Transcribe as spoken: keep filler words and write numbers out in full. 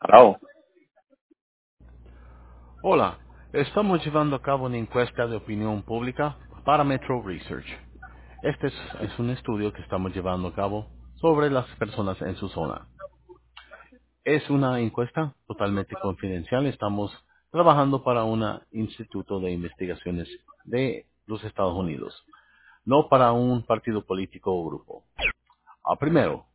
Oh, Hola, estamos llevando a cabo una encuesta de opinión pública para Metro Research. Este es, es un estudio que estamos llevando a cabo sobre las personas en su zona. Es una encuesta totalmente confidencial. Estamos trabajando para un instituto de investigaciones de los Estados Unidos, no para un partido político o grupo. Ah, primero,